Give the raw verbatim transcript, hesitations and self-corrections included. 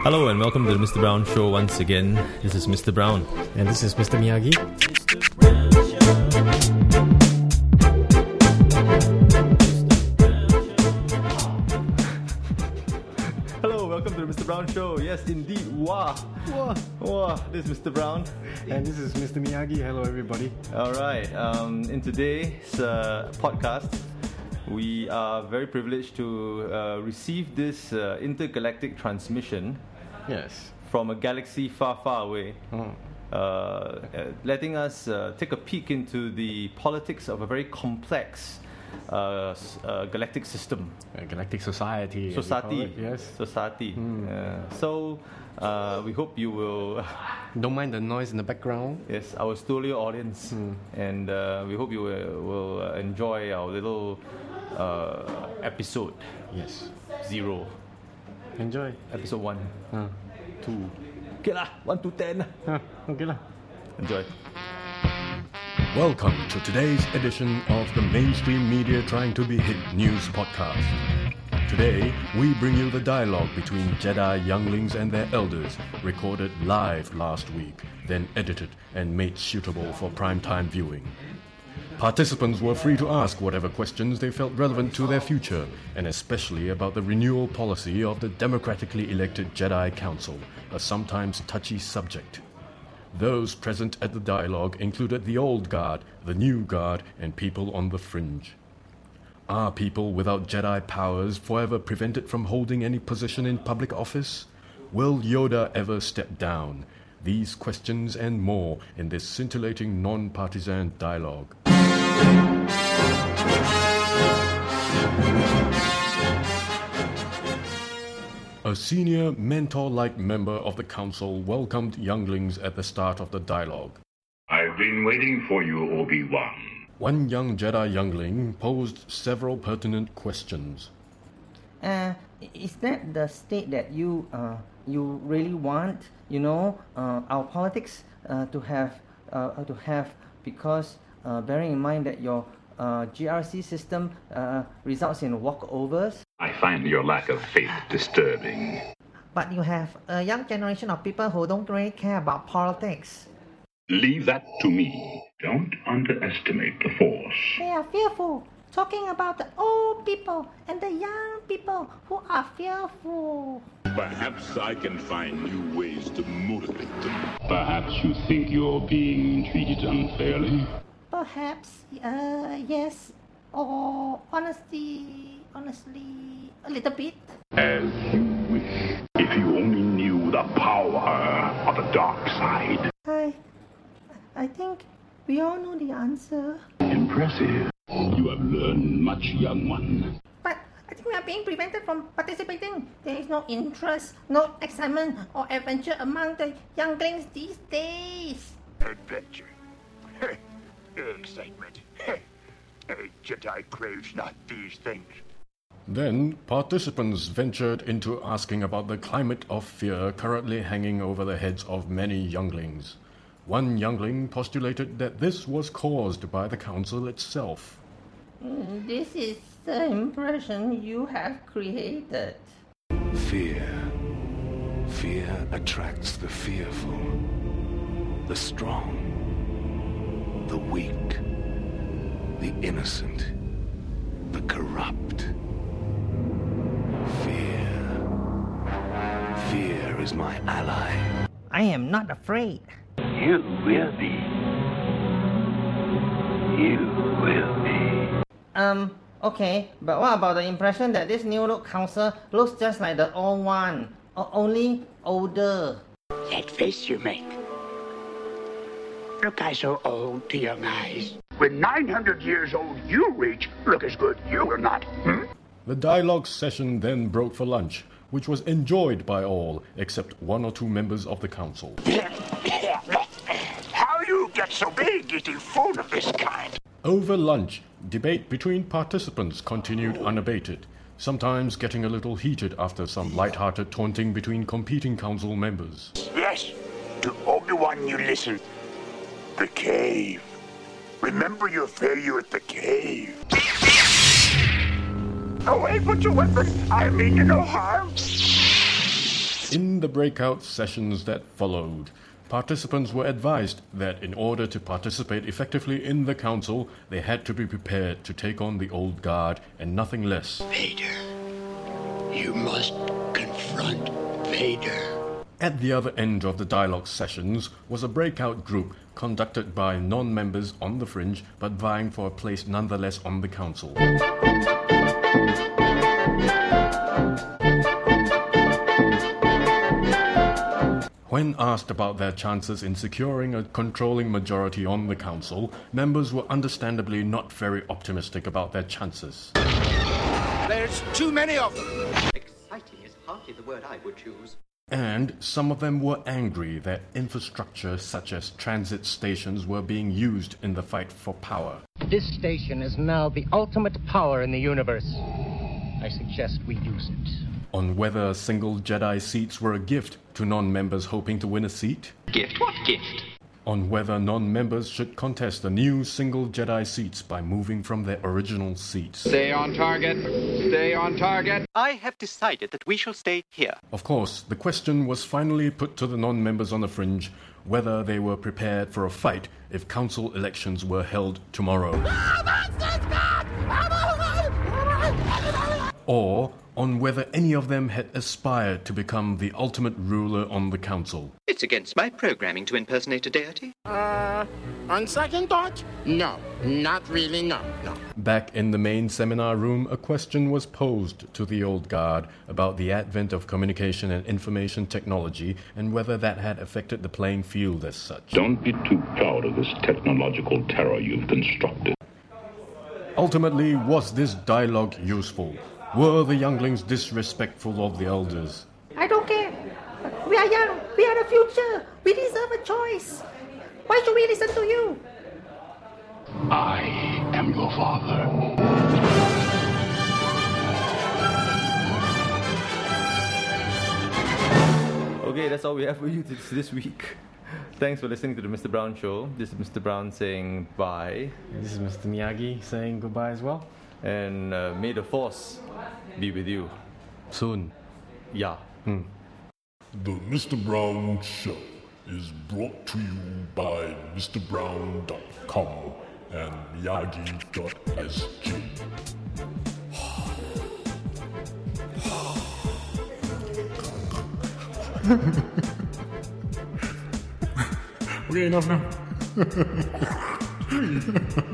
Hello and welcome to the Mister Brown Show once again. This is Mister Brown. And this is Mister Miyagi. Hello, welcome to the Mister Brown Show. Yes, indeed. Wow. Whoa. Wow. This is Mister Brown. And this is Mister Miyagi. Hello, everybody. Alright, um, in today's uh, podcast, we are very privileged to uh, receive this uh, intergalactic transmission Yes. from a galaxy far, far away. Oh. Uh, uh, letting us uh, take a peek into the politics of a very complex uh, s- uh, galactic system. A galactic society. as we call Society. it, Yes. Society. Hmm. Uh, so, uh, we hope you will, Don't mind the noise in the background. yes, our studio audience, Hmm. and uh, we hope you will, will uh, enjoy our little uh, episode Yes. zero, Enjoy. episode one, Huh. two. Okay lah, one to ten. Huh. Okay lah. Enjoy. Welcome to today's edition of the Mainstream Media Trying to Be Hip News Podcast. Today, we bring you the dialogue between Jedi younglings and their elders, recorded live last week, then edited and made suitable for primetime viewing. Participants were free to ask whatever questions they felt relevant to their future, and especially about the renewal policy of the democratically elected Jedi Council, a sometimes touchy subject. Those present at the dialogue included the old guard, the new guard, and people on the fringe. Are people without Jedi powers forever prevented from holding any position in public office? Will Yoda ever step down? These questions and more in this scintillating non-partisan dialogue. A senior mentor-like member of the council welcomed younglings at the start of the dialogue. I've been waiting for you, Obi-Wan. One young Jedi youngling posed several pertinent questions. Uh, is that the state that you uh, you really want? You know, uh, our politics uh, to have uh, to have because uh, bearing in mind that your uh, G R C system uh, results in walkovers. I find your lack of faith disturbing. But you have a young generation of people who don't really care about politics. Leave that to me. Don't underestimate the Force. They are fearful. Talking about the old people and the young people who are fearful. Perhaps I can find new ways to motivate them. Perhaps you think you're being treated unfairly? Perhaps, uh, yes, or honestly, honestly, a little bit. As you wish. If you only knew the power of the dark side. I, I think we all know the answer. Impressive. You have learned much, young one. But I think we are being prevented from participating. There is no interest, no excitement or adventure among the younglings these days. Adventure. Excitement. A Jedi craves not these things. Then, participants ventured into asking about the climate of fear currently hanging over the heads of many younglings. One youngling postulated that this was caused by the council itself. Mm, This is the impression you have created. Fear. Fear attracts the fearful, the strong, the weak, the innocent, the corrupt. Fear. Fear is my ally. I am not afraid. You will be. You will be. Um, okay, but what about the impression that this new look council looks just like the old one, o- only older? That face you make. Look, I so old to young eyes. When nine hundred years old you reach, look as good you will not. Hmm? The dialogue session then broke for lunch, which was enjoyed by all except one or two members of the council. How you get so big eating food of this kind? Over lunch, debate between participants continued unabated, sometimes getting a little heated after some light-hearted taunting between competing council members. Yes, to Obi-Wan you listen. The cave. Remember your failure at the cave. Away, put your weapon. I mean you no harm. In the breakout sessions that followed, participants were advised that in order to participate effectively in the council, they had to be prepared to take on the old guard and nothing less. Vader, you must confront Vader. At the other end of the dialogue sessions was a breakout group conducted by non-members on the fringe but vying for a place nonetheless on the council. When asked about their chances in securing a controlling majority on the council, members were understandably not very optimistic about their chances. There's too many of them. Exciting is hardly the word I would choose. And some of them were angry that infrastructure such as transit stations were being used in the fight for power. This station is now the ultimate power in the universe. I suggest we use it. On whether single Jedi seats were a gift to non-members hoping to win a seat. Gift? What gift? On whether non-members should contest the new single Jedi seats by moving from their original seats. Stay on target. Stay on target. I have decided that we shall stay here. Of course, the question was finally put to the non-members on the fringe whether they were prepared for a fight if council elections were held tomorrow. Or on whether any of them had aspired to become the ultimate ruler on the council. It's against my programming to impersonate a deity. Uh, on second thought, no, not really, no, no. Back in the main seminar room, a question was posed to the old guard about the advent of communication and information technology and whether that had affected the playing field as such. Don't be too proud of this technological terror you've constructed. Ultimately, was this dialogue useful? Were the younglings disrespectful of the elders? I don't care. We are young. We are the future. We deserve a choice. Why should we listen to you? I am your father. Okay, that's all we have for you this, this week. Thanks for listening to the Mister Brown Show. This is Mister Brown saying bye. This is Mister Miyagi saying goodbye as well. And uh, may the Force be with you. Soon. Yeah. Hmm. The Mister Brown Show is brought to you by Mr Brown dot com and Miyagi dot S G. Okay, enough now.